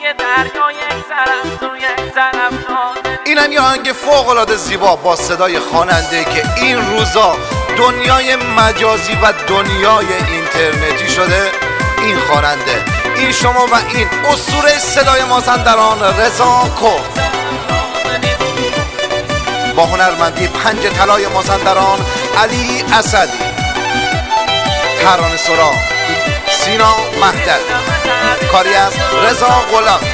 دریا یک طرف تو یک طرف نازنین. اینم یه آهنگ فوق‌العاده زیبا با صدای خواننده که این روزا دنیای مجازی و دنیای اینترنتی شده. این خواننده، این شما و این اسطوره صدای مازندران رضا کرد با هنرمندی 5 طلای مازندران علی اسدی، ترانه سرا سینا مهدد، کاری از رضا غلامی.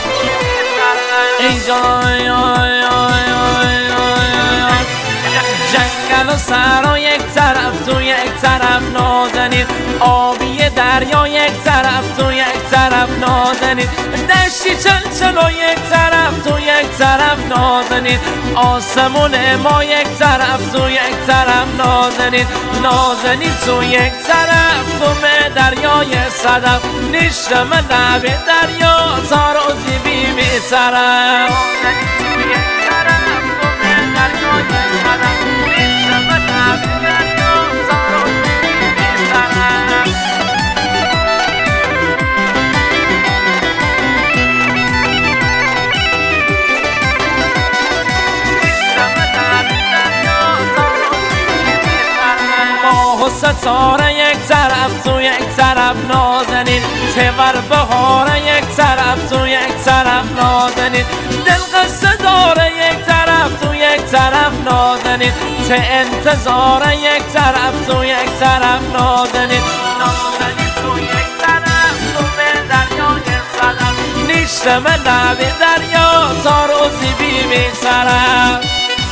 جنگل و صحرا یک طرف تو یک طرف نازنین، آبی دریا یک طرف تو یک طرف نازنین، دشتی چلچلا یک طرف تو یک طرف نازنین، آسمون ما یک طرف تو یک طرف نازنین، نازنین تو یک طرف تو به دریای صدف، نیشتم لب دریا تا روزی بی طرف. ستاره یک طرف تو یک طرف نازنین، تور بهاره یک طرف تو یک طرف نازنین، دل قصه داره یک طرف تو یک طرف نازنین، ته انتظاره یک طرف تو یک طرف نازنین، نازنین تو یک طرف تو به دریای صدف، نیشتم لب دریا تا روزی بی طرف.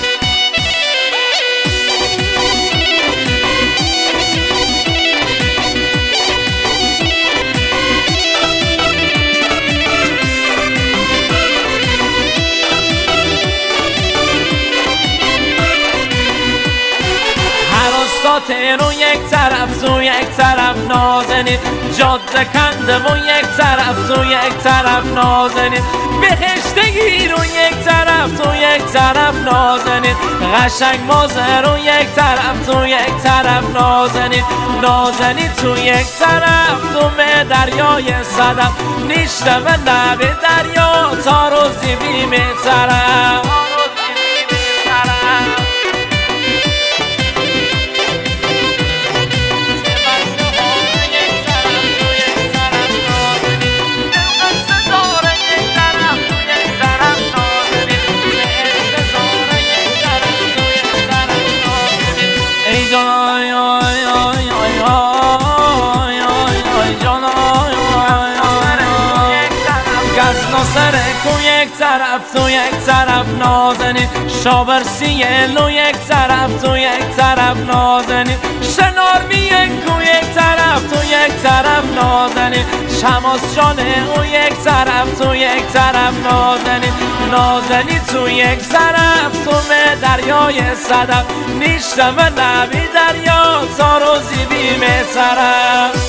رو یک طرف تو یک طرف نازنین، جاده کنده و یک طرف تو یک طرف نازنین، بهشتگی رو یک طرف تو یک طرف نازنین، قشنگ مازه رو یک طرف تو یک طرف نازنین، نازنین تو یک طرف تو به دریای صدف، نیشتم لب دریا تا روزی بی طرف. سره کو یک طرف تو یک طرف نازنین، شابرسیلو یک طرف تو یک طرف نازنین، شنارمی کو یک طرف تو یک طرف نازنین، شماس جانه او یک طرف تو یک طرف نازنین، نازنین تو یک طرف تو به دریای صدف، نیشتم لبی دریا تا روزی بی طرف.